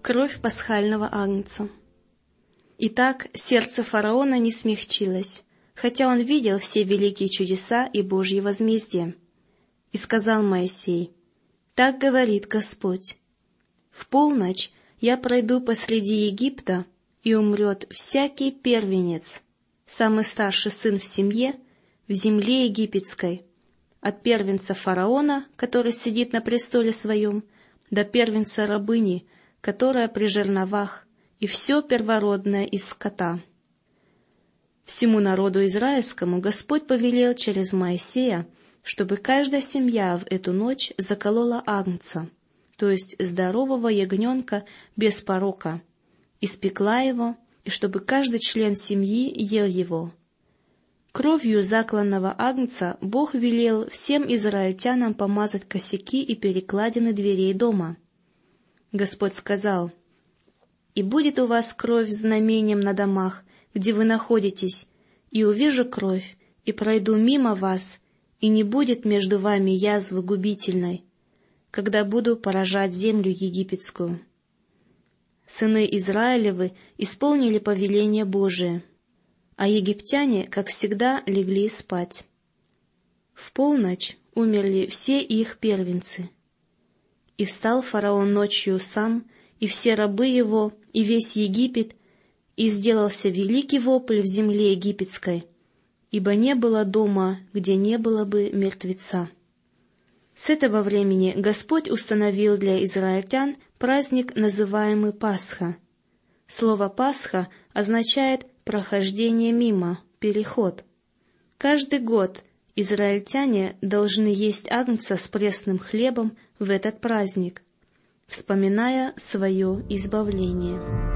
Кровь пасхального агнца. Итак, сердце фараона не смягчилось, хотя он видел все великие чудеса и Божье возмездие. И сказал Моисей: «Так говорит Господь: в полночь я пройду посреди Египта, и умрет всякий первенец, самый старший сын в семье, в земле египетской, от первенца фараона, который сидит на престоле своем, до первенца рабыни, которая при жерновах, и все первородное из скота». Всему народу израильскому Господь повелел через Моисея, чтобы каждая семья в эту ночь заколола агнца, то есть здорового ягненка без порока, испекла его, и чтобы каждый член семьи ел его. Кровью закланного агнца Бог велел всем израильтянам помазать косяки и перекладины дверей дома. Господь сказал: «И будет у вас кровь знамением на домах, где вы находитесь, и увижу кровь, и пройду мимо вас, и не будет между вами язвы губительной, когда буду поражать землю египетскую». Сыны Израилевы исполнили повеление Божие, а египтяне, как всегда, легли спать. В полночь умерли все их первенцы. И встал фараон ночью сам, и все рабы его, и весь Египет, и сделался великий вопль в земле египетской, ибо не было дома, где не было бы мертвеца. С этого времени Господь установил для израильтян праздник, называемый Пасха. Слово «Пасха» означает «прохождение мимо», «переход». Каждый год израильтяне должны есть агнца с пресным хлебом в этот праздник, вспоминая свое избавление.